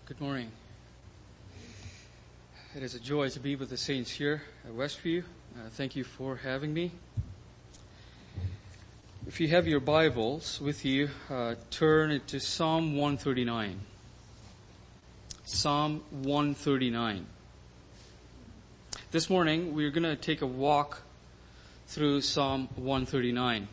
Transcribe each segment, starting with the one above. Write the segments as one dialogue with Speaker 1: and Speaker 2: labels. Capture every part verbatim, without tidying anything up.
Speaker 1: Good morning. It is a joy to be with the saints here at Westview. Uh, thank you for having me. If you have your Bibles with you, uh, turn it to Psalm one thirty-nine. Psalm one thirty-nine. This morning, we're going to take a walk through Psalm one thirty-nine.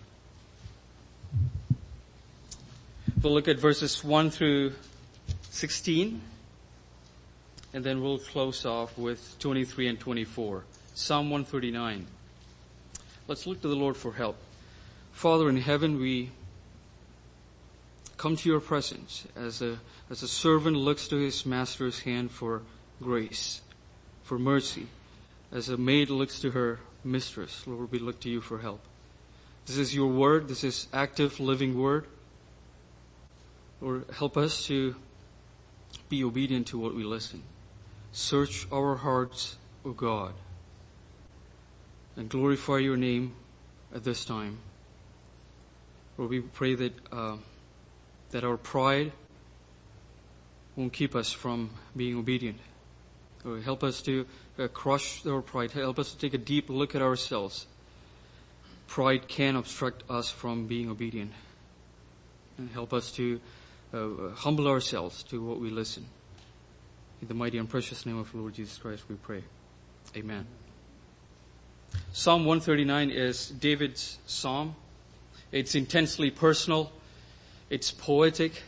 Speaker 1: We'll look at verses one through sixteen, and then we'll close off with twenty-three and twenty-four. Psalm one thirty-nine. Let's look to the Lord for help. Father in heaven, we come to your presence as a, as a servant looks to his master's hand for grace, for mercy, as a maid looks to her mistress. Lord, we look to you for help. This is your word. This is active, living word. Lord, help us to be obedient to what we listen. Search our hearts, O God, and glorify your name at this time. Lord, we pray that uh, that our pride won't keep us from being obedient. Lord, help us to uh, crush our pride. Help us to take a deep look at ourselves. Pride can obstruct us from being obedient. And help us to Uh, humble ourselves to what we listen. In the mighty and precious name of the Lord Jesus Christ we pray. Amen. Psalm one thirty-nine is David's psalm. It's intensely personal. It's poetic.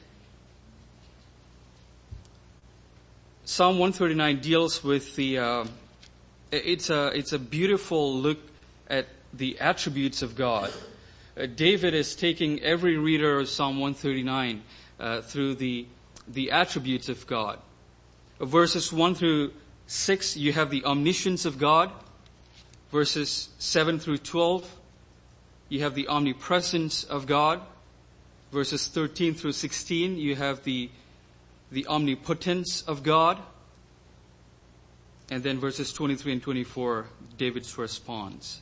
Speaker 1: Psalm one thirty-nine deals with the, uh, it's a, it's a beautiful look at the attributes of God. Uh, David is taking every reader of Psalm one thirty-nine Uh, through the the attributes of God. Uh, verses one through six, you have the omniscience of God. Verses seven through twelve, you have the omnipresence of God. Verses thirteen through sixteen, you have the the omnipotence of God. And then verses twenty-three and twenty-four, David's response.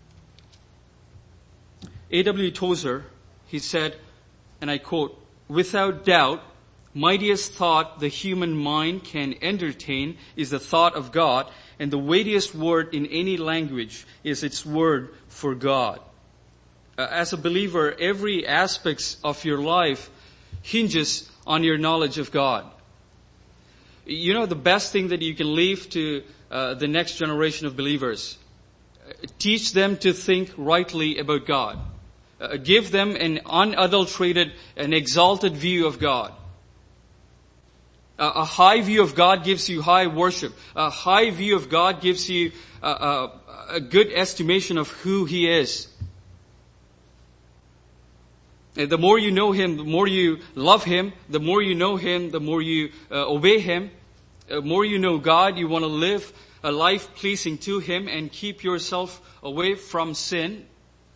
Speaker 1: A W Tozer, he said, and I quote, "Without doubt, mightiest thought the human mind can entertain is the thought of God, and the weightiest word in any language is its word for God." Uh, as a believer, every aspect of your life hinges on your knowledge of God. You know, the best thing that you can leave to uh, the next generation of believers, uh, teach them to think rightly about God. Uh, give them an unadulterated, an exalted view of God. Uh, a high view of God gives you high worship. A high view of God gives you uh, uh, a good estimation of who He is. And the more you know Him, the more you love Him. The more you know Him, the more you uh, obey Him. The more you know God, you want to live a life pleasing to Him and keep yourself away from sin.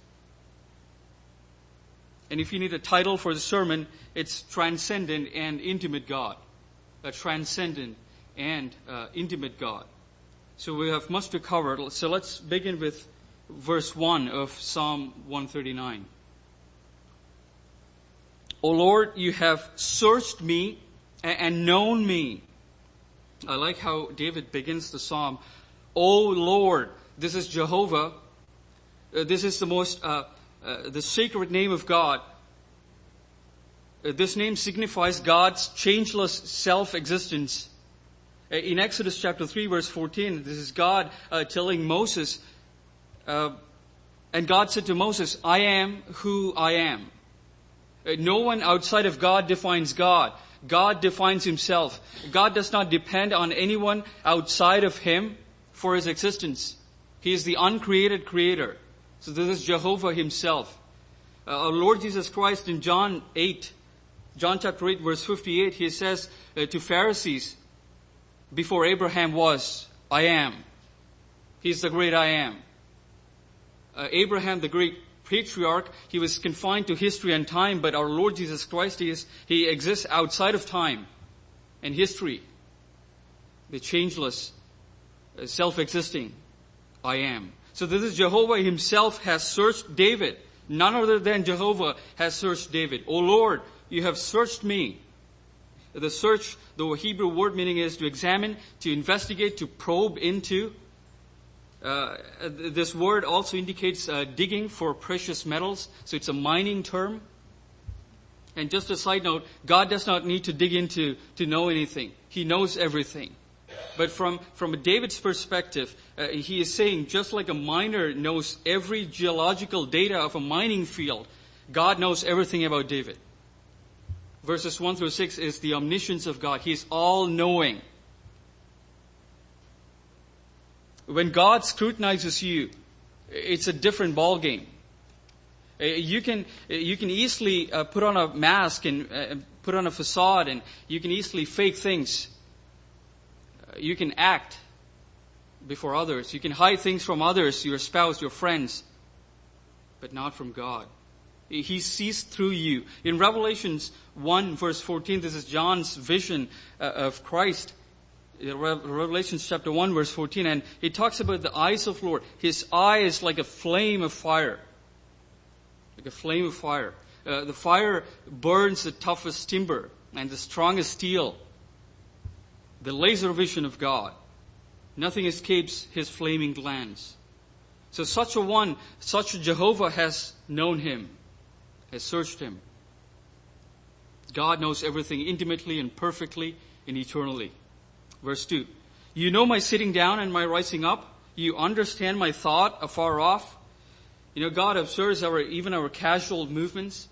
Speaker 1: And if you need a title for the sermon, it's Transcendent and Intimate God. A transcendent and uh, intimate God. So we have much to cover. So let's begin with verse one of Psalm one thirty-nine. "O Lord, you have searched me and known me." I like how David begins the psalm. "O Lord," this is Jehovah. Uh, this is the most... Uh, Uh, the sacred name of God. Uh, this name signifies God's changeless self-existence. Uh, in Exodus chapter three verse fourteen, this is God uh, telling Moses, uh, and God said to Moses, "I am who I am." Uh, no one outside of God defines God. God defines Himself. God does not depend on anyone outside of Him for His existence. He is the uncreated creator. So this is Jehovah Himself. Uh, our Lord Jesus Christ in John eight, John chapter eight verse fifty-eight, He says uh, to Pharisees, "Before Abraham was, I am." He's the great I am. Uh, Abraham, the great patriarch, he was confined to history and time, but our Lord Jesus Christ, He, is, he exists outside of time and history. The changeless, uh, self-existing I am. So this is Jehovah Himself has searched David. None other than Jehovah has searched David. "O Lord, you have searched me The search, the Hebrew word meaning is to examine, to investigate, to probe into. Uh, this word also indicates uh, digging for precious metals, so it's a mining term. And just a side note, God does not need to dig into to know anything. He knows everything. But from, from David's perspective, uh, he is saying just like a miner knows every geological data of a mining field, God knows everything about David. Verses one through six is the omniscience of God. He is all-knowing. When God scrutinizes you, it's a different ballgame. You can you can easily uh, put on a mask and uh, put on a facade, and you can easily fake things. Uh, you can act before others. You can hide things from others, your spouse, your friends, but not from God. He sees through you. In Revelations one verse fourteen, this is John's vision uh, of Christ. Revelation chapter one verse fourteen, and it talks about the eyes of the Lord. His eye is like a flame of fire. Like a flame of fire. Uh, the fire burns the toughest timber and the strongest steel. The laser vision of God. Nothing escapes his flaming glance. So such a one, such a Jehovah has known him, has searched him. God knows everything intimately and perfectly and eternally. Verse two. You know my sitting down and my rising up. You understand my thought afar off. You know, God observes our, even our casual movements.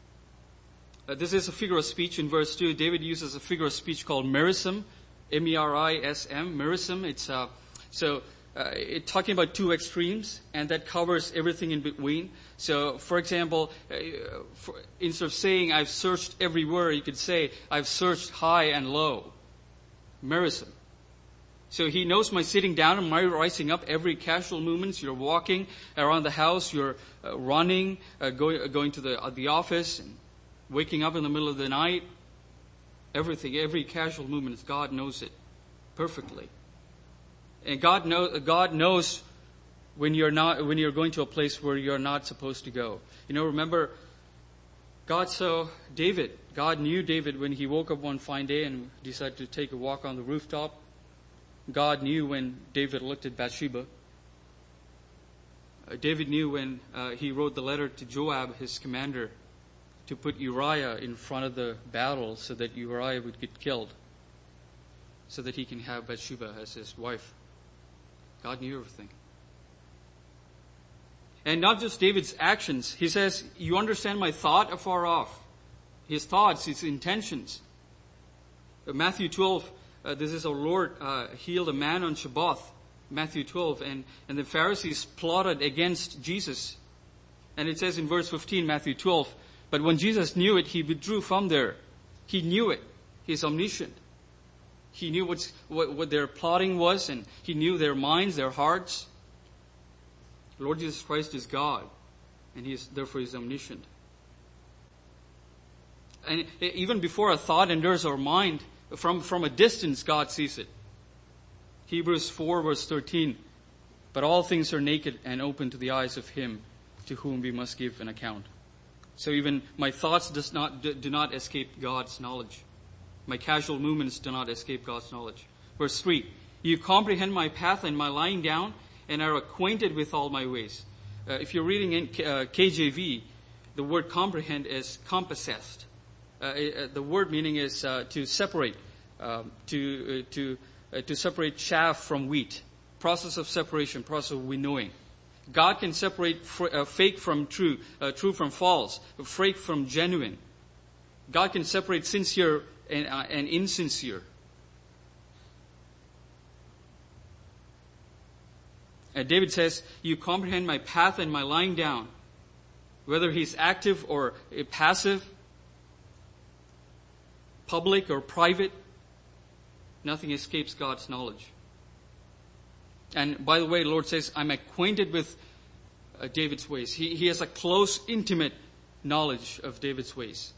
Speaker 1: Uh, this is a figure of speech in verse two. David uses a figure of speech called merism. M E R I S M. Merism. It's, uh, so, uh, it talking about two extremes, and that covers everything in between. So, for example, uh, for, instead of saying I've searched everywhere, you could say I've searched high and low. Merism. So he knows my sitting down and my rising up, every casual movements. You're walking around the house, you're uh, running, uh, going, uh, going to the, uh, the office, and waking up in the middle of the night. Everything, every casual movement, God knows it perfectly. And God, know, God knows when you're not, when you're going to a place where you're not supposed to go. You know, remember, God saw David. God knew David when he woke up one fine day and decided to take a walk on the rooftop. God knew when David looked at Bathsheba. Uh, David knew when uh, he wrote the letter to Joab, his commander, to put Uriah in front of the battle so that Uriah would get killed, so that he can have Bathsheba as his wife. God knew everything. And not just David's actions. He says, you understand my thought afar off. His thoughts, his intentions. Uh, Matthew twelve, uh, this is our Lord uh, healed a man on Shabbat. Matthew twelve. And, and the Pharisees plotted against Jesus. And it says in verse fifteen, Matthew twelve, but when Jesus knew it, he withdrew from there. He knew it. He's omniscient. He knew what's, what, what their plotting was, and he knew their minds, their hearts. Lord Jesus Christ is God, and he is, therefore he's omniscient. And even before a thought enters our mind, from, from a distance God sees it. Hebrews four verse thirteen, but all things are naked and open to the eyes of him to whom we must give an account. So even my thoughts does not, do not escape God's knowledge. My casual movements do not escape God's knowledge. Verse three, you comprehend my path and my lying down, and are acquainted with all my ways. Uh, if you're reading in K, uh, K J V, the word comprehend is compassest. Uh, uh, the word meaning is uh, to separate, um, to uh, to uh, to separate chaff from wheat. Process of separation, process of winnowing. God can separate fr- uh, fake from true, uh, true from false, fake from genuine. God can separate sincere and, uh, and insincere. And David says, you comprehend my path and my lying down. Whether he's active or passive, public or private, nothing escapes God's knowledge. And by the way, the Lord says, I'm acquainted with uh, David's ways. He, he has a close, intimate knowledge of David's ways.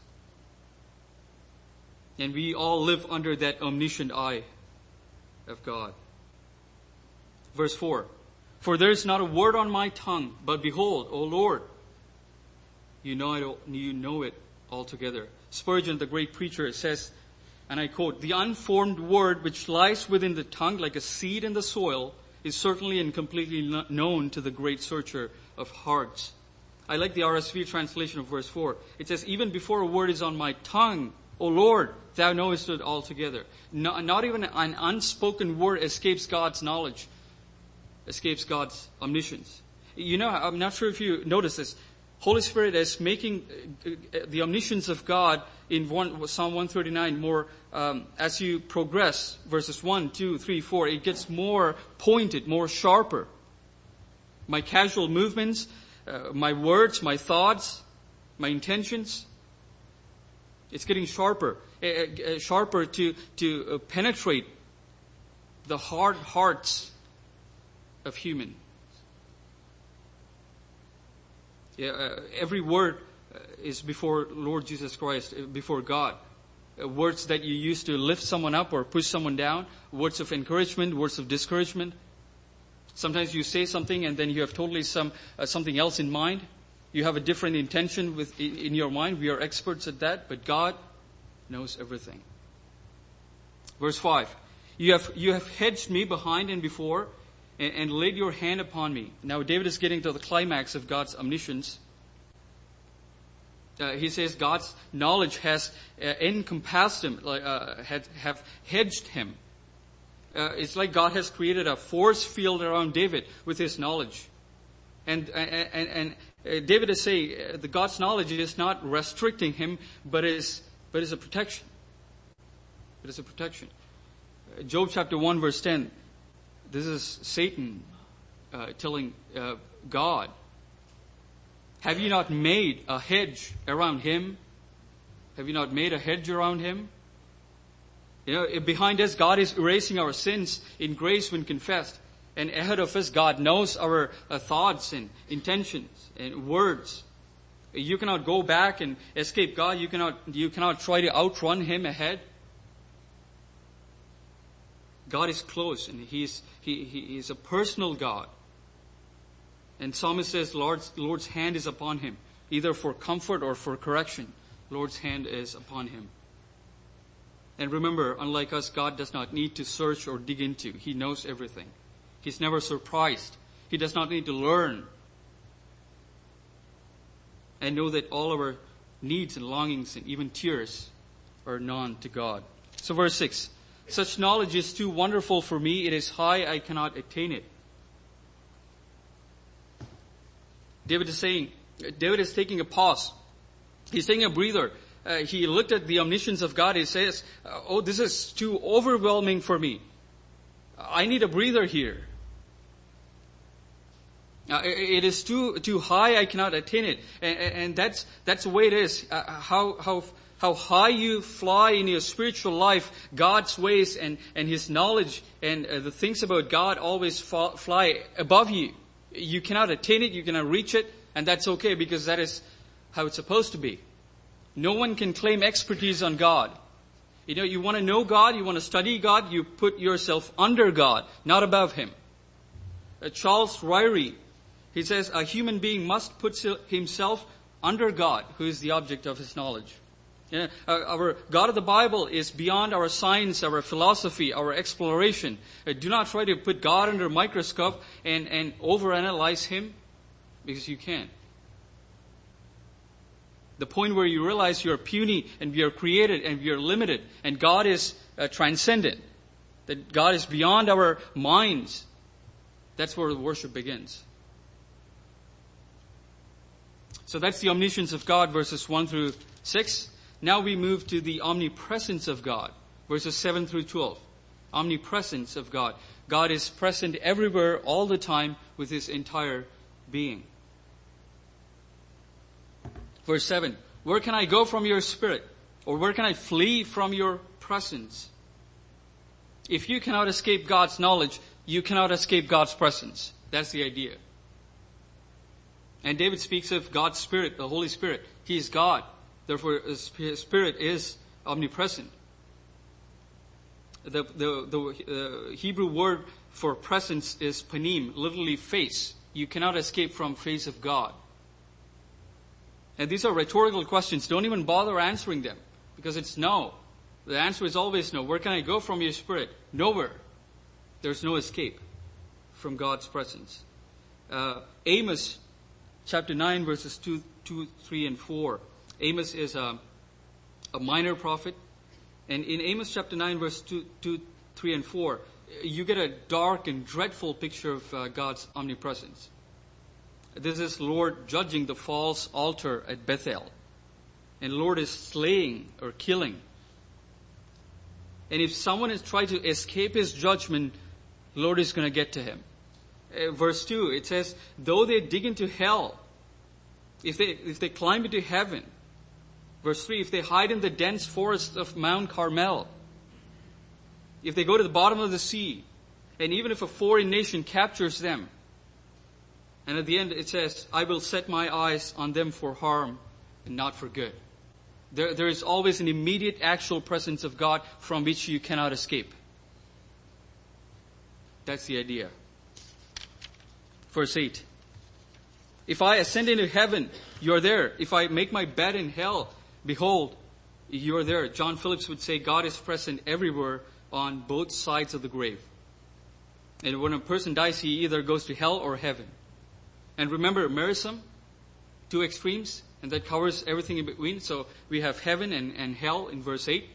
Speaker 1: And we all live under that omniscient eye of God. Verse four. For there is not a word on my tongue, but behold, O Lord, you know it, you know it altogether. Spurgeon, the great preacher, says and I quote, "The unformed word which lies within the tongue like a seed in the soil is certainly and completely known to the great searcher of hearts." I like the R S V translation of verse four. It says, "Even before a word is on my tongue, O Lord, thou knowest it altogether." No, not even an unspoken word escapes God's knowledge, escapes God's omniscience. You know, I'm not sure if you notice this. Holy Spirit is making the omniscience of God in one, Psalm one thirty-nine more, um, as you progress, verses one, two, three, four, it gets more pointed, more sharper. My casual movements, uh, my words, my thoughts, my intentions, it's getting sharper, uh, uh, sharper to, to uh, penetrate the hard hearts of human. Yeah, uh, every word uh, is before Lord Jesus Christ, uh, before God. Uh, words that you use to lift someone up or push someone down, words of encouragement, words of discouragement. Sometimes you say something and then you have totally some uh, something else in mind. You have a different intention with in, in your mind. We are experts at that, but God knows everything. Verse five, you have you have hedged me behind and before, and laid your hand upon me. Now David is getting to the climax of God's omniscience. Uh, he says God's knowledge has uh, encompassed him, uh, had, have hedged him. Uh, it's like God has created a force field around David with his knowledge. And, and, and, and uh, David is saying uh, that God's knowledge is not restricting him, but is, but is a protection. It is a protection. Uh, Job chapter one verse ten. This is Satan uh, telling uh, God, "Have you not made a hedge around him? Have you not made a hedge around him?" You know, behind us, God is erasing our sins in grace when confessed. And ahead of us, God knows our uh, thoughts and intentions and words. You cannot go back and escape God. You cannot, you cannot try to outrun him ahead. God is close, and He's he, he is a personal God. And Psalmist says, Lord's, Lord's hand is upon him, either for comfort or for correction. Lord's hand is upon him. And remember, unlike us, God does not need to search or dig into. He knows everything. He's never surprised. He does not need to learn. And know that all our needs and longings and even tears are known to God. So verse six. Such knowledge is too wonderful for me. It is high, I cannot attain it. David is saying, David is taking a pause. He's taking a breather. Uh, he looked at the omniscience of God. He says, oh, this is too overwhelming for me. I need a breather here. Uh, it is too too high, I cannot attain it. And, and that's that's the way it is. Uh, how how how high you fly in your spiritual life, God's ways and, and His knowledge and uh, the things about God always fall, fly above you. You cannot attain it, you cannot reach it, and that's okay because that is how it's supposed to be. No one can claim expertise on God. You know, you want to know God, you want to study God, you put yourself under God, not above Him. Uh, Charles Ryrie, he says, a human being must put himself under God, who is the object of his knowledge. You know, our God of the Bible is beyond our science, our philosophy, our exploration. Uh, do not try to put God under a microscope and, and overanalyze Him, because you can't. The point where you realize you're puny and we are created and we are limited and God is uh, transcendent, that God is beyond our minds, that's where the worship begins. So that's the omniscience of God, verses one through six. Now we move to the omnipresence of God, verses seven through twelve. Omnipresence of God. God is present everywhere, all the time, with His entire being. Verse seven, where can I go from your spirit? Or where can I flee from your presence? If you cannot escape God's knowledge, you cannot escape God's presence. That's the idea. And David speaks of God's Spirit, the Holy Spirit. He is God. Therefore, His Spirit is omnipresent. The, the, the uh, Hebrew word for presence is panim, literally face. You cannot escape from face of God. And these are rhetorical questions. Don't even bother answering them, because it's no. The answer is always no. Where can I go from your Spirit? Nowhere. There's no escape from God's presence. Uh, Amos chapter nine verses two, two, three, and four. Amos is a, a minor prophet. And in Amos chapter nine verse two, two, three, and four, you get a dark and dreadful picture of uh, God's omnipresence. This is Lord judging the false altar at Bethel. And Lord is slaying or killing. And if someone is trying to escape His judgment, Lord is going to get to him. Uh, verse two, it says, though they dig into hell, if they, if they climb into heaven. Verse three, if they hide in the dense forest of Mount Carmel, if they go to the bottom of the sea, and even if a foreign nation captures them, and at the end it says, I will set my eyes on them for harm and not for good. There, there is always an immediate actual presence of God from which you cannot escape. That's the idea. Verse eight. If I ascend into heaven, you are there. If I make my bed in hell, behold, you are there. John Phillips would say God is present everywhere on both sides of the grave. And when a person dies, he either goes to hell or heaven. And remember, merism, two extremes, and that covers everything in between. So we have heaven and, and hell in verse eight.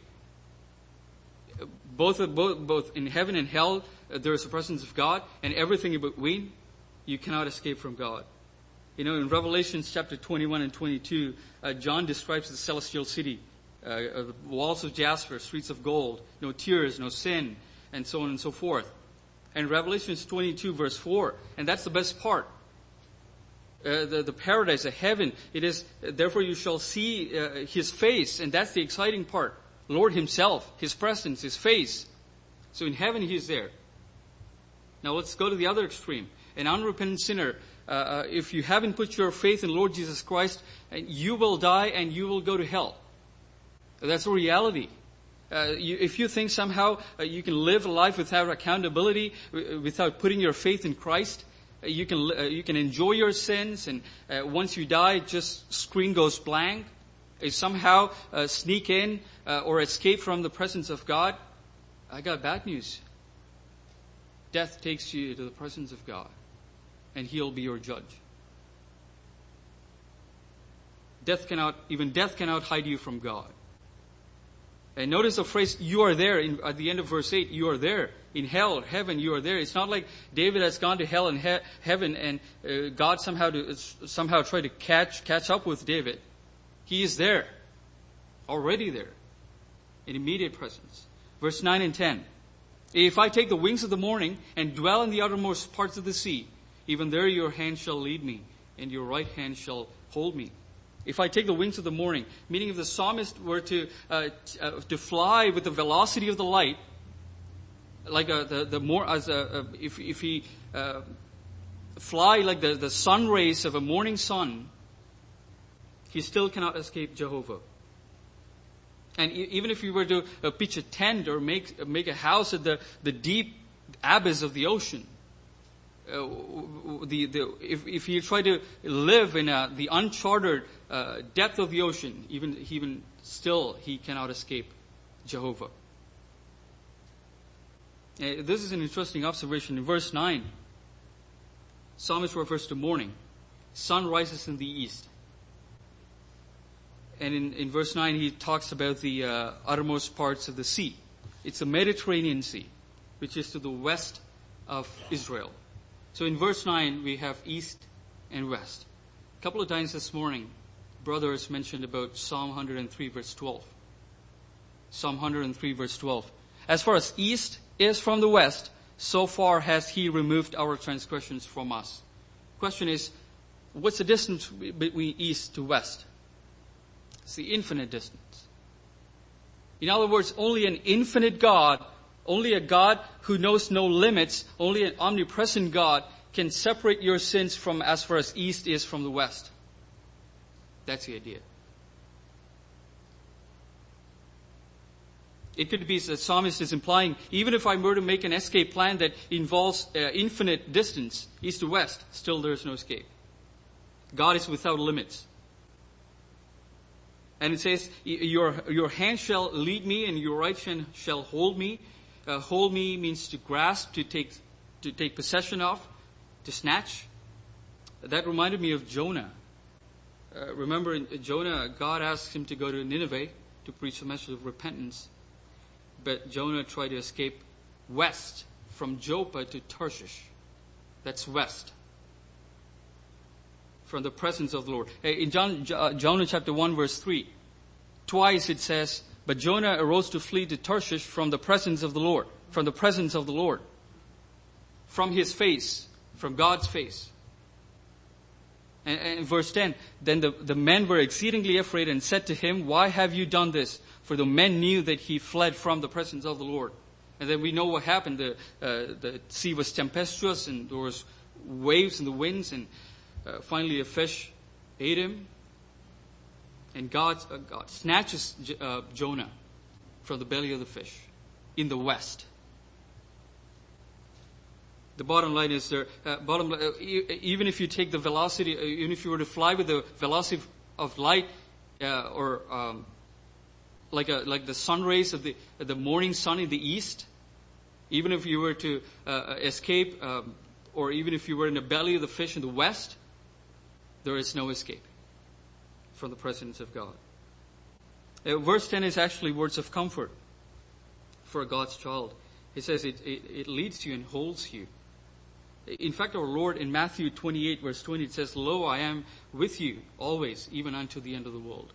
Speaker 1: Both, both, both in heaven and hell, uh, there is the presence of God, and everything in between, you cannot escape from God. You know, in Revelation chapter twenty-one and twenty-two, uh, John describes the celestial city, uh, uh, walls of jasper, streets of gold, no tears, no sin, and so on and so forth. And Revelation twenty-two verse four, and that's the best part. Uh, the, the paradise, the heaven, it is, uh, therefore you shall see uh, His face, and that's the exciting part. Lord Himself, His presence, His face. So in heaven He is there. Now let's go to the other extreme. An unrepentant sinner, uh, uh, if you haven't put your faith in Lord Jesus Christ, you will die and you will go to hell. That's a reality. Uh, you, if you think somehow uh, you can live a life without accountability, w- without putting your faith in Christ, uh, you can uh, you can enjoy your sins, and uh, once you die, just screen goes blank. Uh, somehow uh, sneak in uh, or escape from the presence of God. I got bad news. Death takes you to the presence of God, and He'll be your judge. Death cannot, even death cannot hide you from God. And notice the phrase, you are there, in, at the end of verse eight, you are there. In hell, heaven, you are there. It's not like David has gone to hell and he- heaven and uh, God somehow to, uh, somehow tried to catch, catch up with David. He is there. Already there. In immediate presence. Verse nine and ten. If I take the wings of the morning and dwell in the uttermost parts of the sea, even there your hand shall lead me, and your right hand shall hold me. If I take the wings of the morning, meaning if the psalmist were to uh, t- uh, to fly with the velocity of the light, like a, the the more as a, a if if he uh, fly like the the sun rays of a morning sun, he still cannot escape Jehovah. And even if you were to uh, pitch a tent or make make a house at the, the deep abyss of the ocean, uh, the the if if you try to live in a, the uncharted uh, depth of the ocean, even even still he cannot escape Jehovah. Uh, this is an interesting observation. In verse nine, psalmist refers to morning. Sun rises in the east. And in, in verse nine, he talks about the uh, uttermost parts of the sea. It's the Mediterranean Sea, which is to the west of Israel. So in verse nine, we have east and west. A couple of times this morning, brothers mentioned about Psalm one oh three, verse twelve. Psalm one oh three, verse twelve. As far as east is from the west, so far has He removed our transgressions from us. Question is, what's the distance between east to west? It's the infinite distance. In other words, only an infinite God, only a God who knows no limits, only an omnipresent God can separate your sins from as far as east is from the west. That's the idea. It could be, the psalmist is implying, even if I were to make an escape plan that involves uh, infinite distance, east to west, still there is no escape. God is without limits. And it says, your, your hand shall lead me and your right hand shall hold me. Uh, hold me means to grasp, to take, to take possession of, to snatch. That reminded me of Jonah. Uh, remember in Jonah, God asked him to go to Nineveh to preach a message of repentance. But Jonah tried to escape west from Joppa to Tarshish. That's west. From the presence of the Lord. In John, Jonah chapter one verse three, twice it says, but Jonah arose to flee to Tarshish from the presence of the Lord. From the presence of the Lord. From his face. From God's face. And, and verse ten, then the, the men were exceedingly afraid and said to him, why have you done this? For the men knew that he fled from the presence of the Lord. And then we know what happened. The, uh, the sea was tempestuous and there was waves and the winds, and uh, finally a fish ate him. And God, uh, God snatches J- uh, Jonah from the belly of the fish in the west. The bottom line is there. Uh, bottom uh, even if you take the velocity, uh, even if you were to fly with the velocity of light, uh, or um, like a like the sun rays of the uh, the morning sun in the east, even if you were to uh, escape, um, or even if you were in the belly of the fish in the west, there is no escape from the presence of God. Uh, verse ten is actually words of comfort for God's child. He says it, it, it leads you and holds you. In fact, our Lord in Matthew twenty-eight verse twenty, it says, lo, I am with you always, even unto the end of the world.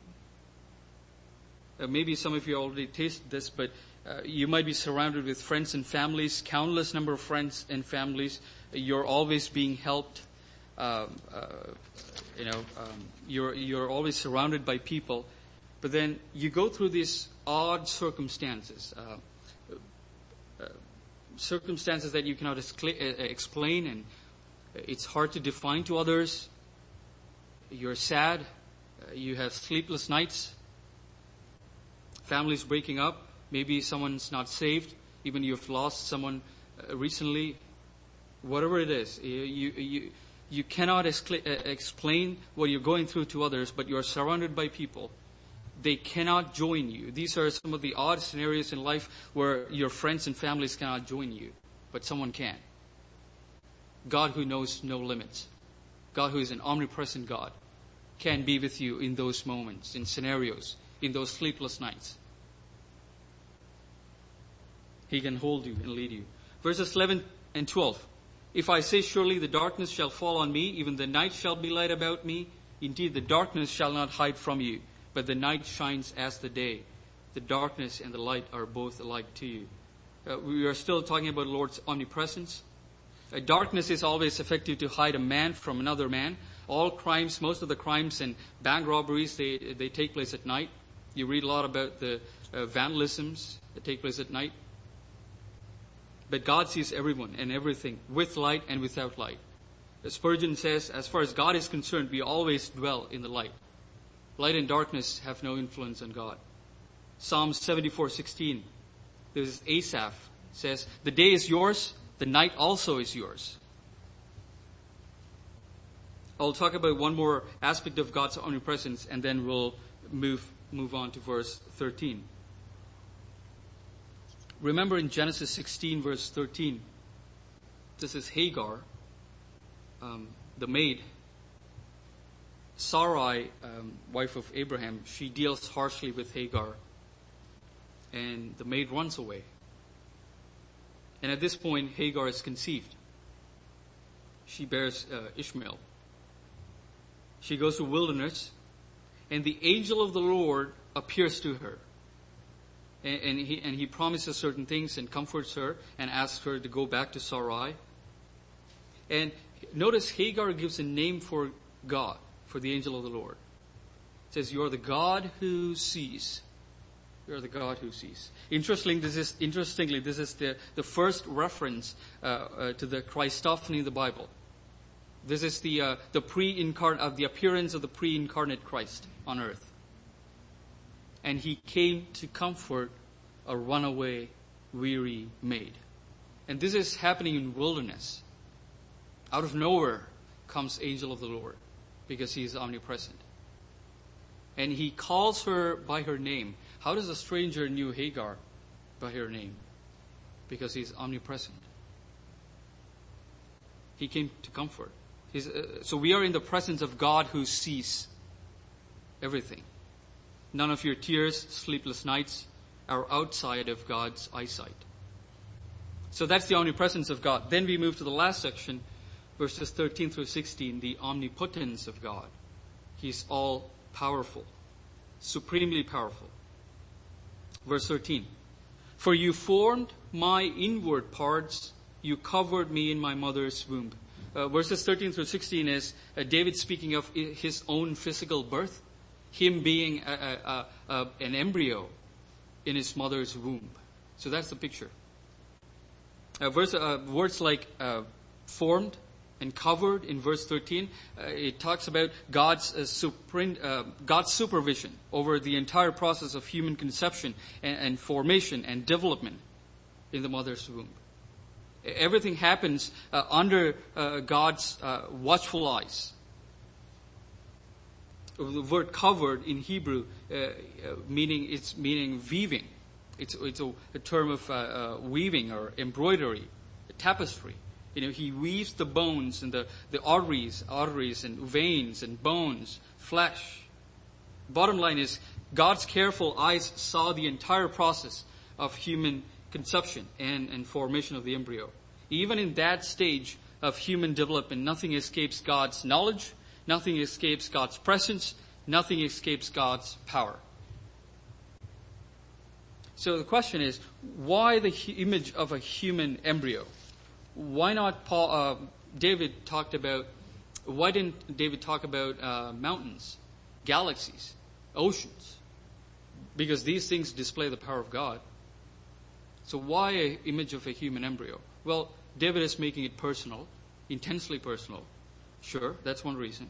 Speaker 1: Uh, maybe some of you already tasted this, but uh, you might be surrounded with friends and families, countless number of friends and families. You're always being helped. Um, uh, you know, um, you're you're always surrounded by people, but then you go through these odd circumstances, uh, uh, circumstances that you cannot excla- uh, explain, and it's hard to define to others. You're sad, uh, you have sleepless nights, families breaking up, maybe someone's not saved, even you've lost someone uh, recently. Whatever it is, you you. you You cannot excla- uh, explain what you're going through to others, but you're surrounded by people. They cannot join you. These are some of the odd scenarios in life where your friends and families cannot join you, but someone can. God, who knows no limits, God, who is an omnipresent God, can be with you in those moments, in scenarios, in those sleepless nights. He can hold you and lead you. Verses eleven and twelve. If I say, surely the darkness shall fall on me, even the night shall be light about me. Indeed, the darkness shall not hide from you, but the night shines as the day. The darkness and the light are both alike to you. Uh, we are still talking about the Lord's omnipresence. Uh, darkness is always effective to hide a man from another man. All crimes, most of the crimes and bank robberies, they they take place at night. You read a lot about the uh, vandalisms that take place at night. But God sees everyone and everything with light and without light. Spurgeon says, as far as God is concerned, we always dwell in the light. Light and darkness have no influence on God. Psalm seventy-four sixteen, this is Asaph, says, the day is yours, the night also is yours. I'll talk about one more aspect of God's omnipresence, and then we'll move move on to verse thirteen. Remember in Genesis sixteen verse thirteen, this is Hagar, um, the maid. Sarai, um, wife of Abraham, she deals harshly with Hagar, and the maid runs away. And at this point, Hagar is conceived. She bears uh, Ishmael. She goes to wilderness, and the angel of the Lord appears to her. And, and he and he promises certain things and comforts her and asks her to go back to Sarai. And notice Hagar gives a name for God, for the angel of the Lord. It says, you are the God who sees. You are the God who sees. Interestingly, this is, interestingly, this is the, the first reference uh, uh, to the Christophany in the Bible. This is the uh, the pre-incarnate, of the appearance of the pre-incarnate Christ on earth. And he came to comfort a runaway, weary maid. And this is happening in wilderness. Out of nowhere comes angel of the Lord, because he is omnipresent. And he calls her by her name. How does a stranger knew Hagar by her name? Because he's omnipresent. He came to comfort. He's, uh, so we are in the presence of God who sees everything. None of your tears, sleepless nights are outside of God's eyesight. So that's the omnipresence of God. Then we move to the last section, verses thirteen through sixteen, the omnipotence of God. He's all powerful, supremely powerful. Verse thirteen, for you formed my inward parts, you covered me in my mother's womb. Uh, verses thirteen through sixteen is uh, David speaking of his own physical birth, him being a, a, a, an embryo in his mother's womb. So that's the picture. Uh, verse, uh, words like uh, formed and covered in verse thirteen, uh, it talks about God's uh, supreme, uh, God's supervision over the entire process of human conception and, and formation and development in the mother's womb. Everything happens uh, under uh, God's uh, watchful eyes. The word covered in Hebrew, uh, uh, meaning it's meaning weaving. It's it's a, a term of uh, uh, weaving or embroidery, a tapestry. You know, he weaves the bones and the, the arteries, arteries and veins and bones, flesh. Bottom line is, God's careful eyes saw the entire process of human conception and, and formation of the embryo. Even in that stage of human development, nothing escapes God's knowledge, nothing escapes God's presence, nothing escapes God's power. So the question is, why the image of a human embryo? Why not Paul, uh, David talked about, why didn't David talk about uh, mountains, galaxies, oceans? Because these things display the power of God. So why an image of a human embryo? Well, David is making it personal, intensely personal. Sure, that's one reason.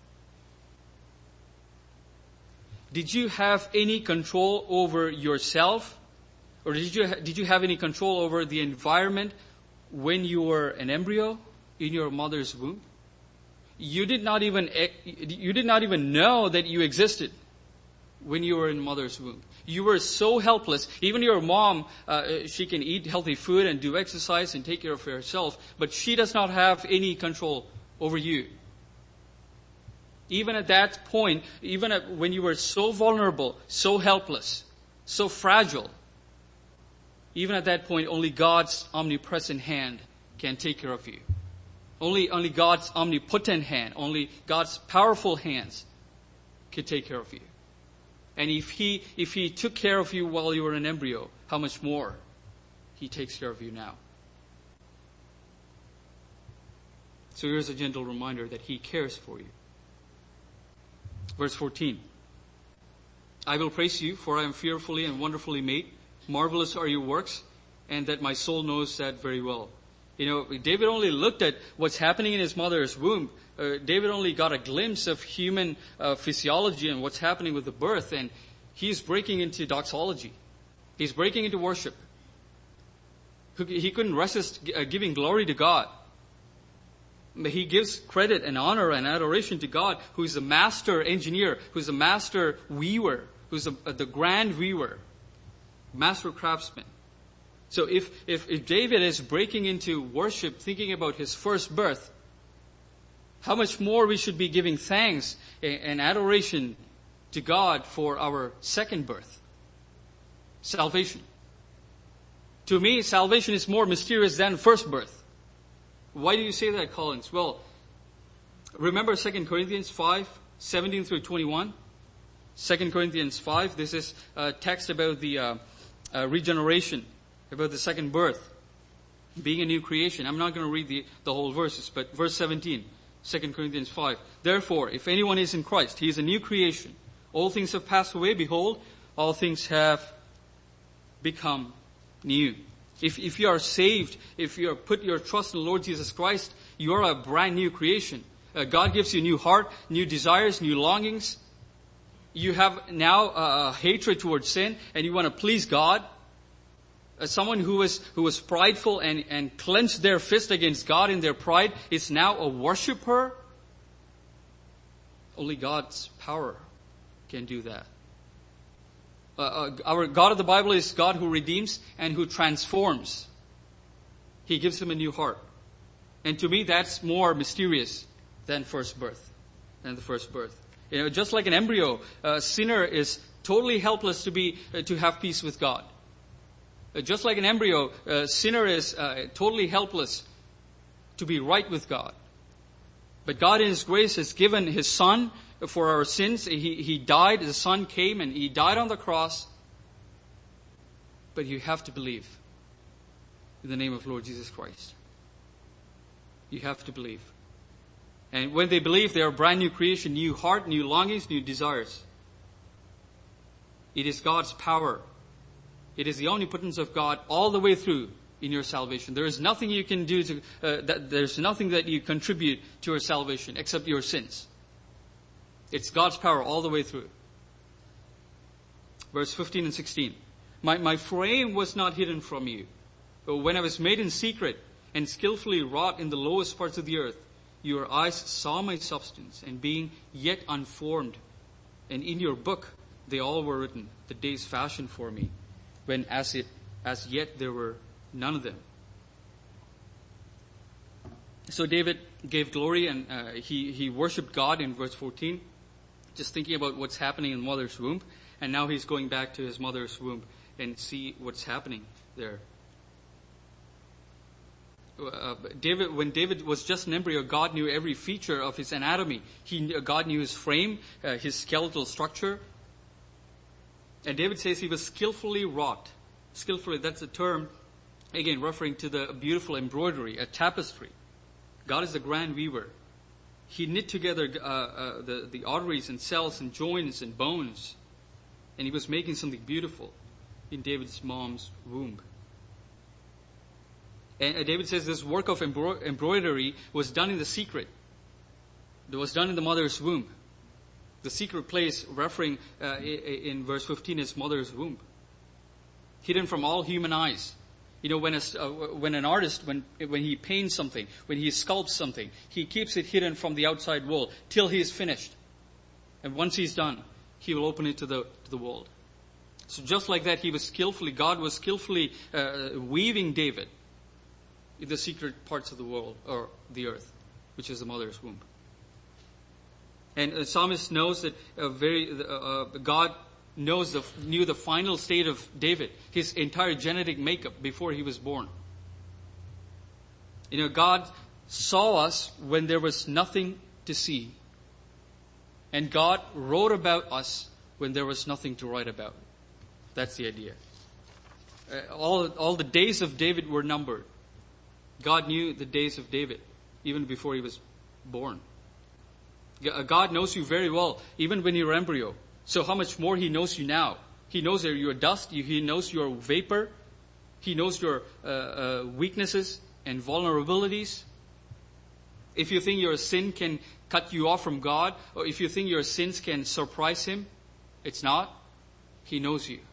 Speaker 1: Did you have any control over yourself? Or did you, did you have any control over the environment when you were an embryo in your mother's womb? You did not even, you did not even know that you existed when you were in mother's womb. You were so helpless. Even your mom, uh, she can eat healthy food and do exercise and take care of herself, but she does not have any control over you. Even at that point, even at, when you were so vulnerable, so helpless, so fragile, even at that point, only God's omnipresent hand can take care of you. Only, only God's omnipotent hand, only God's powerful hands can take care of you. And if He, if He took care of you while you were an embryo, how much more He takes care of you now. So here's a gentle reminder that He cares for you. Verse fourteen. I will praise you, for I am fearfully and wonderfully made. Marvelous are your works, and that my soul knows that very well. You know, David only looked at what's happening in his mother's womb. Uh, David only got a glimpse of human uh, physiology and what's happening with the birth, and he's breaking into doxology. He's breaking into worship. He couldn't resist giving glory to God. He gives credit and honor and adoration to God, who is the master engineer, who is the master weaver, who is the, uh, the grand weaver. Master craftsman. So if, if, if David is breaking into worship, thinking about his first birth, how much more we should be giving thanks and adoration to God for our second birth. Salvation. To me, salvation is more mysterious than first birth. Why do you say that, Collins? Well, remember Second Corinthians five, seventeen through twenty-one? Second Corinthians five, this is a text about the uh, uh, regeneration, about the second birth, being a new creation. I'm not going to read the, the whole verses, but verse seventeen, Second Corinthians five. Therefore, if anyone is in Christ, he is a new creation. All things have passed away. Behold, all things have become new. If, if you are saved, if you are put your trust in the Lord Jesus Christ, you are a brand new creation. Uh, God gives you a new heart, new desires, new longings. You have now a, a hatred towards sin, and you want to please God. As someone who was who was prideful and, and clenched their fist against God in their pride is now a worshiper. Only God's power can do that. Uh, uh, our God of the Bible is God who redeems and who transforms. He gives him a new heart. And to me, that's more mysterious than first birth, than the first birth. You know, just like an embryo, a sinner is totally helpless to be uh, to have peace with God. Uh, just like an embryo, a sinner is uh, totally helpless to be right with God. But God in His grace has given His Son for our sins. He, he died, the Son came and He died on the cross. But you have to believe in the name of Lord Jesus Christ. You have to believe. And when they believe, they are a brand new creation, new heart, new longings, new desires. It is God's power. It is the omnipotence of God all the way through in your salvation. There is nothing you can do to, uh, that, there's nothing that you contribute to your salvation except your sins. It's God's power all the way through. Verse fifteen and sixteen. My, my frame was not hidden from you. But when I was made in secret and skillfully wrought in the lowest parts of the earth, your eyes saw my substance, and being yet unformed, and in your book they all were written, the days fashioned for me, when as it as yet there were none of them. So David gave glory and uh, he, he worshipped God in verse fourteen, just thinking about what's happening in mother's womb. And now he's going back to his mother's womb and see what's happening there. Uh, David, when David was just an embryo, God knew every feature of his anatomy. He, God knew his frame, uh, his skeletal structure. And David says he was skillfully wrought. Skillfully, that's a term, again, referring to the beautiful embroidery, a tapestry. God is a grand weaver. He knit together uh, uh, the, the arteries and cells and joints and bones. And he was making something beautiful in David's mom's womb. And David says this work of embro- embroidery was done in the secret. It was done in the mother's womb. The secret place, referring uh, in verse fifteen, is mother's womb. Hidden from all human eyes. You know, when a, uh, when an artist, when when he paints something, when he sculpts something, he keeps it hidden from the outside world till he is finished. And once he's done, he will open it to the to the world. So just like that, he was skillfully, God was skillfully uh, weaving David in the secret parts of the world, or the earth, which is the mother's womb. And the psalmist knows that uh, very uh, uh, God knows the knew the final state of David, his entire genetic makeup before he was born. You know, God saw us when there was nothing to see, and God wrote about us when there was nothing to write about. That's the idea. Uh, all all the days of David were numbered. God knew the days of David even before he was born. God knows you very well, even when you're embryo. So how much more He knows you now? He knows that you're dust. He knows your vapor. He knows your uh, uh, weaknesses and vulnerabilities. If you think your sin can cut you off from God, or if you think your sins can surprise Him, it's not. He knows you.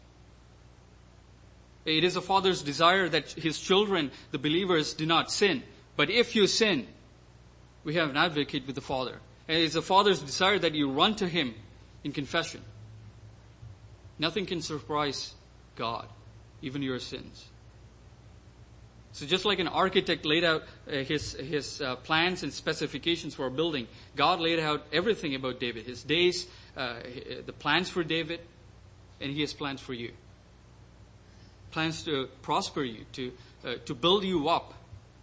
Speaker 1: It is a father's desire that his children, the believers, do not sin. But if you sin, we have an advocate with the Father. And it is a father's desire that you run to Him in confession. Nothing can surprise God, even your sins. So just like an architect laid out uh, his his uh, plans and specifications for a building, God laid out everything about David, his days, uh, the plans for David, and He has plans for you. Plans to prosper you, to uh, to build you up.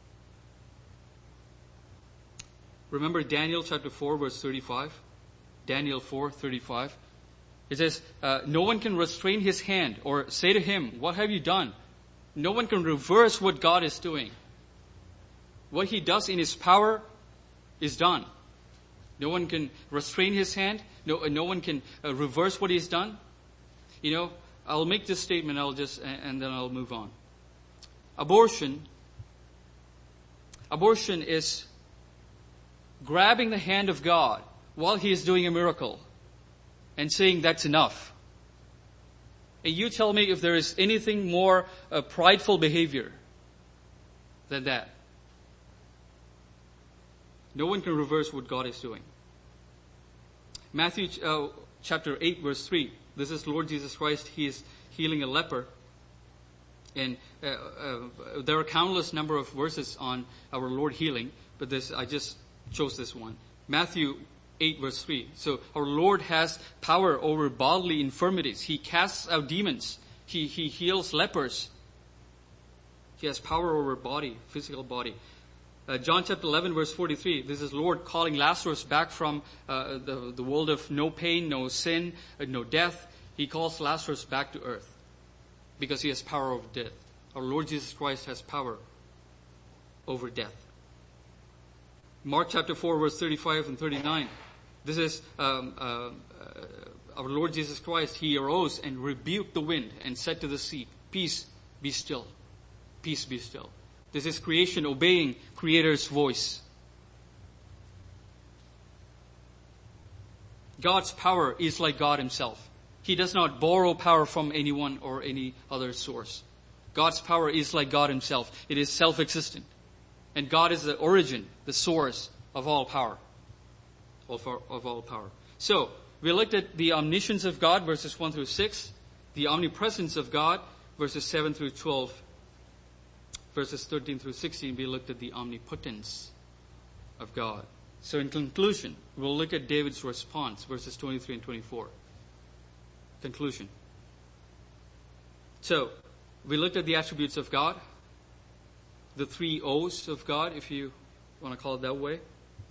Speaker 1: Remember Daniel chapter four, verse thirty-five? Daniel four, thirty-five. It says, uh, no one can restrain his hand or say to him, what have you done? No one can reverse what God is doing. What He does in His power is done. No one can restrain His hand. No, no one can uh, reverse what He's done. You know, I'll make this statement, I'll just, and then I'll move on. Abortion, abortion is grabbing the hand of God while He is doing a miracle and saying that's enough. And you tell me if there is anything more uh, prideful behavior than that. No one can reverse what God is doing. Matthew, uh, chapter eight, verse three. This is Lord Jesus Christ. He is healing a leper. And uh, uh, there are countless number of verses on our Lord healing, but this I just chose this one. Matthew eight, verse three. So our Lord has power over bodily infirmities. He casts out demons. He, he heals lepers. He has power over body, physical body. Uh, John chapter eleven, verse forty-three. This is Lord calling Lazarus back from uh, the, the world of no pain, no sin, uh, no death. He calls Lazarus back to earth because he has power over death. Our Lord Jesus Christ has power over death. Mark chapter four, verse thirty-five and thirty-nine. This is um, uh, uh, our Lord Jesus Christ. He arose and rebuked the wind and said to the sea, "Peace, be still. Peace, be still." This is creation obeying Creator's voice. God's power is like God Himself. He does not borrow power from anyone or any other source. God's power is like God Himself. It is self-existent. And God is the origin, the source of all power. Of, of all power. So, we looked at the omniscience of God, verses one through six. The omnipresence of God, verses seven through twelve. Verses thirteen through sixteen, we looked at the omnipotence of God. So in conclusion, we'll look at David's response, verses twenty-three and twenty-four. Conclusion. So, we looked at the attributes of God, the three O's of God, if you want to call it that way.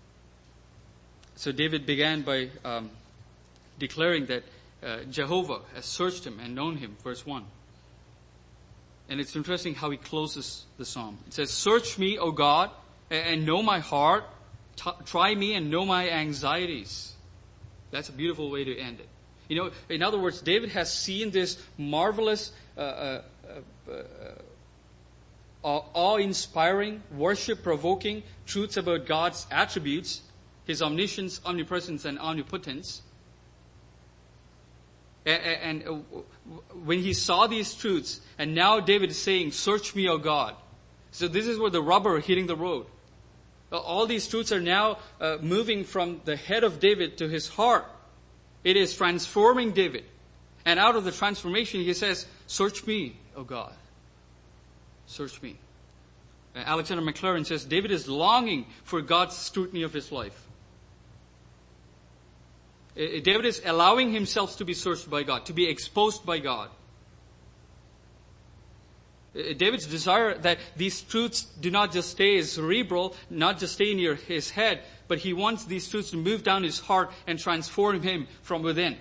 Speaker 1: So David began by um, declaring that uh, Jehovah has searched him and known him, verse one. And it's interesting how he closes the psalm. It says, "Search me, O God, and know my heart. T- try me and know my anxieties." That's a beautiful way to end it. You know, in other words, David has seen this marvelous, uh, uh, uh, uh, awe-inspiring, worship-provoking truths about God's attributes, His omniscience, omnipresence, and omnipotence. And when he saw these truths, and now David is saying, "Search me, O God." So this is where the rubber hitting the road. All these truths are now uh, moving from the head of David to his heart. It is transforming David. And out of the transformation, he says, "Search me, O God. Search me." Uh, Alexander McLaren says, David is longing for God's scrutiny of his life. David is allowing himself to be searched by God, to be exposed by God. David's desire that these truths do not just stay cerebral, not just stay in your, his head, but he wants these truths to move down his heart and transform him from within.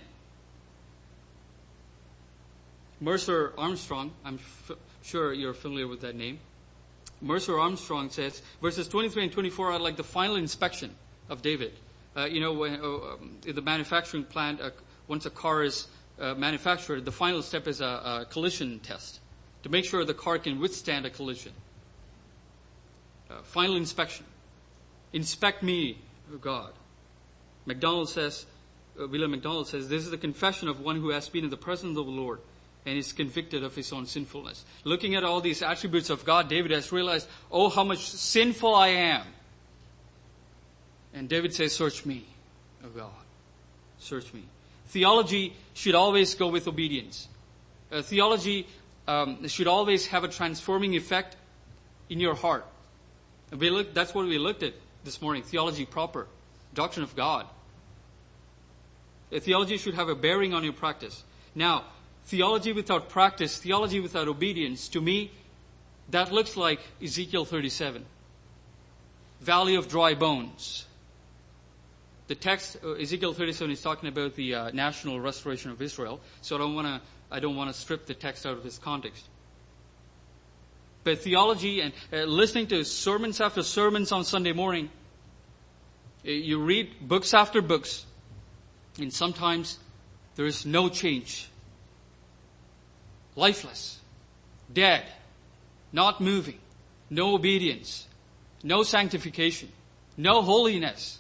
Speaker 1: Mercer Armstrong, I'm f- sure you're familiar with that name. Mercer Armstrong says, verses twenty-three and twenty-four are like the final inspection of David. Uh, you know, when, uh, um, in the manufacturing plant, uh, once a car is uh, manufactured, the final step is a, a collision test to make sure the car can withstand a collision. Uh, final inspection. Inspect me, O God. MacDonald says, uh, William MacDonald says, this is the confession of one who has been in the presence of the Lord and is convicted of his own sinfulness. Looking at all these attributes of God, David has realized, oh, how much sinful I am. And David says, "Search me, O God. Search me." Theology should always go with obedience. Uh, theology um, should always have a transforming effect in your heart. And we look, that's what we looked at this morning, theology proper, doctrine of God. Uh, theology should have a bearing on your practice. Now, theology without practice, theology without obedience, to me, that looks like Ezekiel thirty-seven. Valley of dry bones. The text, uh, Ezekiel thirty-seven, is talking about the uh, national restoration of Israel. So I don't want to, I don't want to strip the text out of its context. But theology and uh, listening to sermons after sermons on Sunday morning, uh, you read books after books, and sometimes there is no change. Lifeless, dead, not moving, no obedience, no sanctification, no holiness.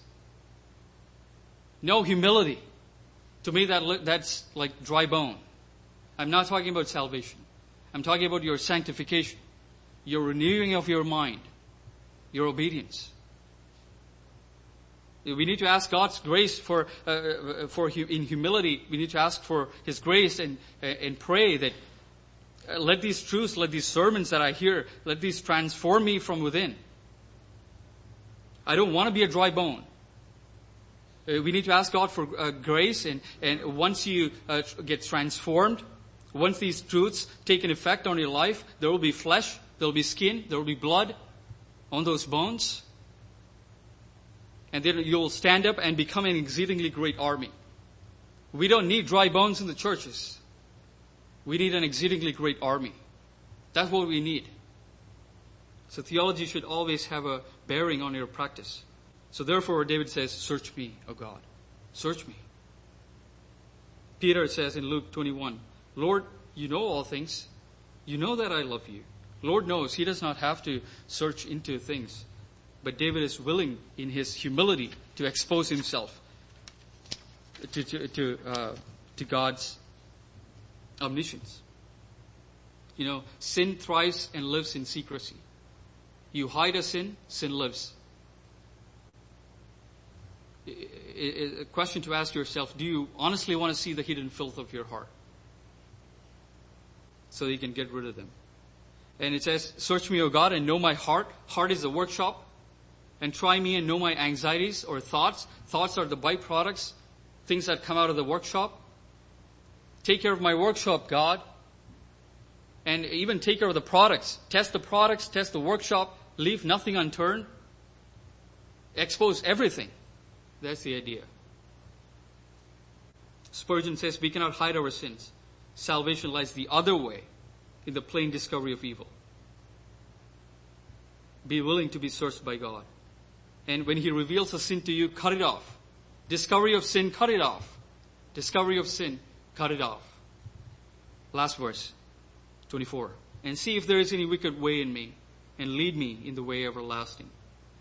Speaker 1: No humility. To me, that that's like dry bone. I'm not talking about salvation. I'm talking about your sanctification, your renewing of your mind, your obedience. We need to ask God's grace for, uh, for hu- in humility. We need to ask for His grace and, and pray that uh, let these truths, let these sermons that I hear, let these transform me from within. I don't want to be a dry bone. Uh, we need to ask God for uh, grace, and, and once you uh, get transformed, once these truths take an effect on your life, there will be flesh, there will be skin, there will be blood on those bones. And then you will stand up and become an exceedingly great army. We don't need dry bones in the churches. We need an exceedingly great army. That's what we need. So theology should always have a bearing on your practice. So therefore, David says, search me, O God. Search me. Peter says in Luke twenty-one, Lord, you know all things. You know that I love you. Lord knows he does not have to search into things. But David is willing in his humility to expose himself to, to, to, uh, to God's omniscience. You know, sin thrives and lives in secrecy. You hide a sin, sin lives. A question to ask yourself, do you honestly want to see the hidden filth of your heart? So you can get rid of them. And it says, search me, O God, and know my heart. Heart is the workshop. And try me and know my anxieties or thoughts. Thoughts are the byproducts, things that come out of the workshop. Take care of my workshop, God. And even take care of the products. Test the products, test the workshop. Leave nothing unturned. Expose everything. That's the idea. Spurgeon says, we cannot hide our sins. Salvation lies the other way, in the plain discovery of evil. Be willing to be searched by God. And when He reveals a sin to you, cut it off. Discovery of sin, cut it off. Discovery of sin, cut it off. Last verse, twenty-four. And see if there is any wicked way in me, and lead me in the way everlasting.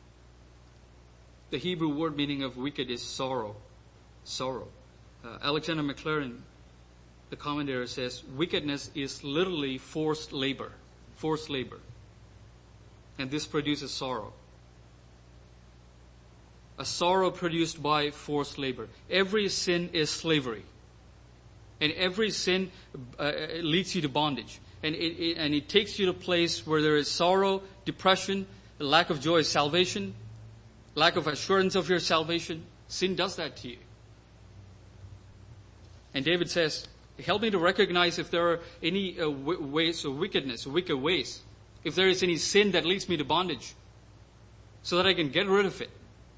Speaker 1: The Hebrew word meaning of wicked is sorrow. Sorrow. Uh, Alexander McLaren, the commentator, says, wickedness is literally forced labor. Forced labor. And this produces sorrow. A sorrow produced by forced labor. Every sin is slavery. And every sin uh, leads you to bondage. And it, it, and it takes you to a place where there is sorrow, depression, lack of joy, salvation, lack of assurance of your salvation. Sin does that to you. And David says, help me to recognize if there are any uh, w- ways of wickedness, wicked ways. If there is any sin that leads me to bondage, so that I can get rid of it.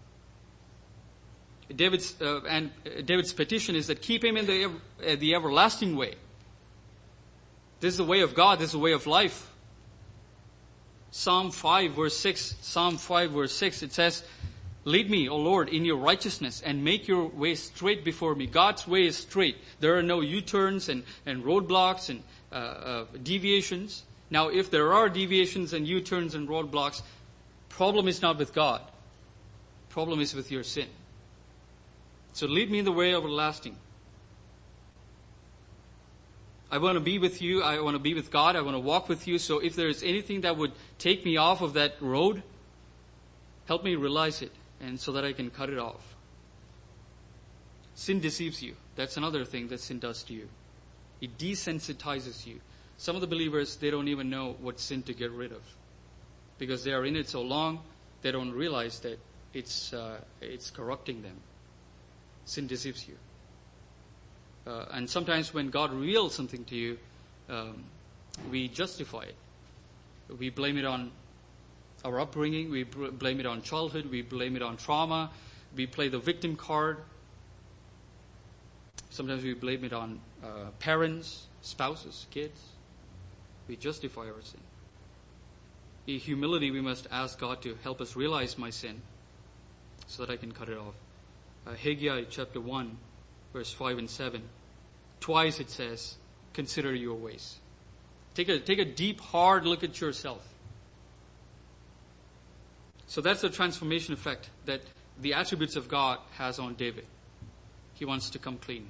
Speaker 1: David's uh, and uh, David's petition is that keep him in the uh, the everlasting way. This is the way of God. This is the way of life. Psalm five verse six. Psalm five verse six. It says, "Lead me, O Lord, in your righteousness, and make your way straight before me." God's way is straight. There are no U-turns and and roadblocks and uh, uh, deviations. Now, if there are deviations and U-turns and roadblocks, problem is not with God. Problem is with your sin. So lead me in the way everlasting. I want to be with you. I want to be with God. I want to walk with you. So if there is anything that would take me off of that road, help me realize it, and so that I can cut it off. Sin deceives you. That's another thing that sin does to you. It desensitizes you. Some of the believers, they don't even know what sin to get rid of. Because they are in it so long, they don't realize that it's uh, it's corrupting them. Sin deceives you. Uh, and sometimes when God reveals something to you, um, we justify it. We blame it on our upbringing. We br- blame it on childhood. We blame it on trauma. We play the victim card. Sometimes we blame it on uh, parents, spouses, kids. We justify our sin. In humility, we must ask God to help us realize my sin so that I can cut it off. Uh, Haggai chapter one, verse five and seven. Twice it says, consider your ways. Take a, take a deep, hard look at yourself. So that's the transformation effect that the attributes of God has on David. He wants to come clean.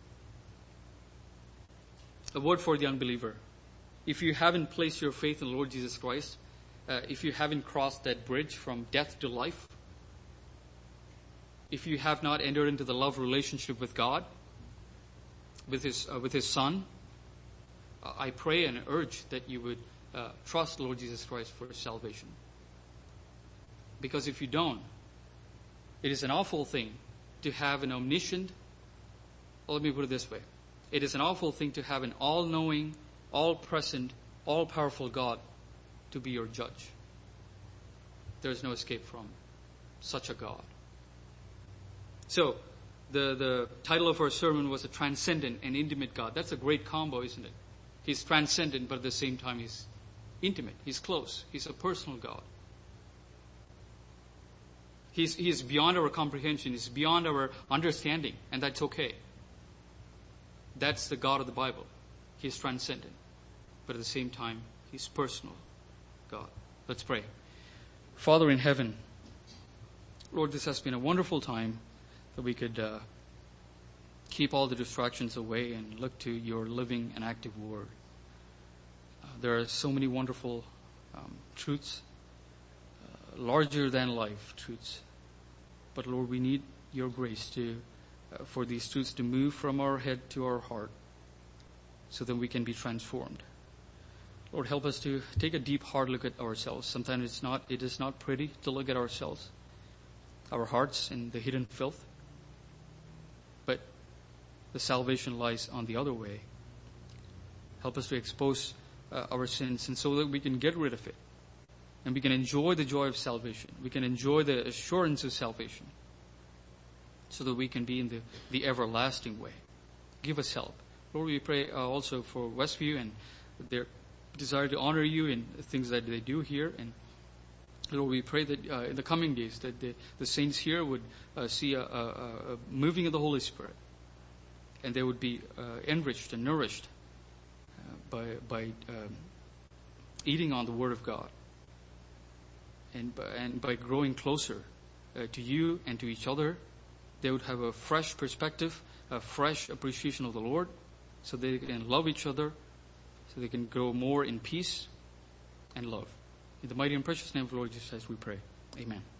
Speaker 1: A word for the unbeliever. If you haven't placed your faith in the Lord Jesus Christ, uh, if you haven't crossed that bridge from death to life, if you have not entered into the love relationship with God, with His uh, with His Son, uh, I pray and urge that you would uh, trust Lord Jesus Christ for salvation. Because if you don't, it is an awful thing to have an omniscient, well, let me put it this way. It is an awful thing to have an all-knowing, all-present, all-powerful God to be your judge. There is no escape from such a God. So, the, the title of our sermon was a transcendent and intimate God. That's a great combo, isn't it? He's transcendent, but at the same time He's intimate. He's close. He's a personal God. He's, he's beyond our comprehension. He's beyond our understanding, and that's okay. That's the God of the Bible. He's transcendent, but at the same time, He's personal God. Let's pray. Father in heaven, Lord, this has been a wonderful time that we could uh, keep all the distractions away and look to your living and active word. Uh, there are so many wonderful um, truths, uh, larger than life truths. But Lord, we need your grace to, uh, for these truths to move from our head to our heart so that we can be transformed. Lord, help us to take a deep, hard look at ourselves. Sometimes it's not, it is not pretty to look at ourselves, our hearts and the hidden filth. But the salvation lies on the other way. Help us to expose uh, our sins, and so that we can get rid of it. And we can enjoy the joy of salvation. We can enjoy the assurance of salvation. So that we can be in the, the everlasting way. Give us help. Lord, we pray uh, also for Westview and their desire to honor you in things that they do here. And Lord, we pray that uh, in the coming days that the, the saints here would uh, see a, a, a moving of the Holy Spirit. And they would be uh, enriched and nourished uh, by, by um, eating on the Word of God. And by, and by growing closer uh, to you and to each other, they would have a fresh perspective, a fresh appreciation of the Lord, so they can love each other, so they can grow more in peace and love. In the mighty and precious name of the Lord Jesus Christ we pray. Amen.